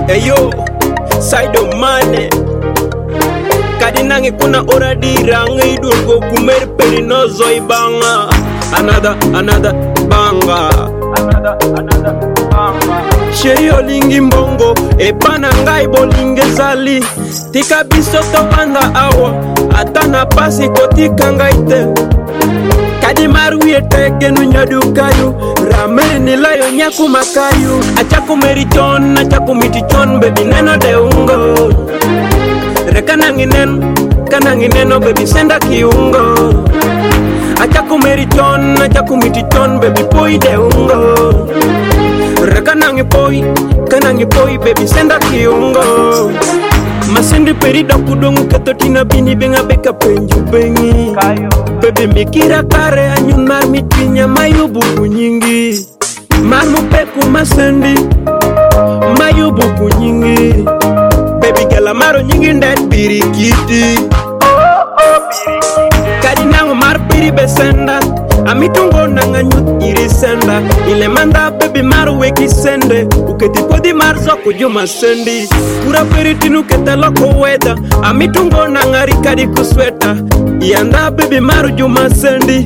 Eyo, Saido Mane Kadi nangi kuna ora diranga idurgo kumer perinozo ibanga. Another banga. Another banga. Sheri olingi mbongo epana ngai bolinge zali. Tika bisoto banda awa atana pasi kotika ngai te. Kadi maru yeteke nunyadu kayu rameni layo nyaku makayu. Achaku meriton, achaku mitichon baby neno de ungo. Kanangineno baby senda kiungo. Achaku meriton, achaku mitichon baby poi de ungo. Kanangi poi baby senda kiungo. Masendi perida kudongu katotina bini benga beka penju bengi. Baby mikira kare anyun marmitinya mayubu nyingi. Marmu peku masendi mayubu nyingi. Baby gala maro nyingi ndet birikiti. Kadi nangu mar biri besenda. Amitungo nanga nyut iri senda. Ile manda baby maru weki sende. Uketi podi marzo kujuma sendi. Pura peritinu kete loko weda. Amitungo nanga rikadi kusweta. Ianda baby maru juma sendi.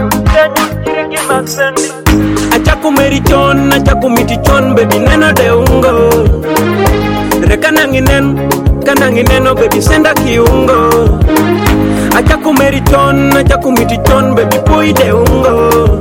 Achaku merichon, achaku mitichon baby neno de ungo. Kanangineno baby senda kiungo. Achaku merichon, achaku mitichon baby poi de ungo.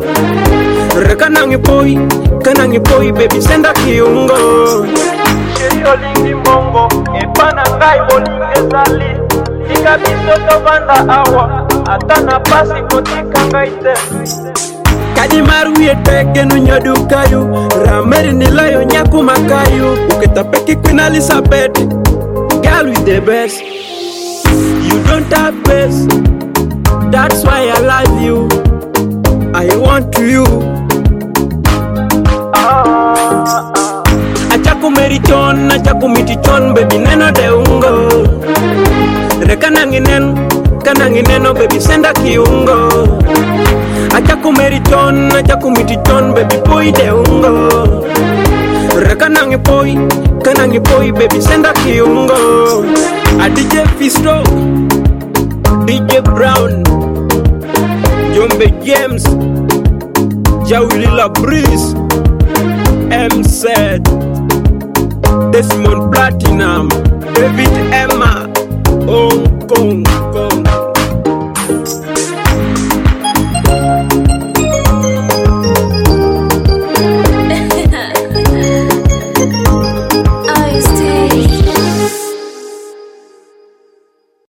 Kanangi poi baby senda kiungo. Sheri olingi mbongo epana ngai bolinge zali. Tika bisoto banda awa atana pasi kotika ngai te. Kadi maru yeteke nunyadu kayu rameri nilayo nyaku makayu. Uketapeki Queen Elizabeth, girl with the best. You don't have best, that's why I love you. I want you. Achaku merichon, achaku mitichon baby neno de ungo. Kanangineno baby senda kiungo. Achaku merichon, achaku mitichon baby poi de ungo. Kanangi poi baby senda kiungo. A DJ Fisto, DJ Brown, Jombe James, Jawilila Breeze, M-Set, Desmond Platinum, David Emma,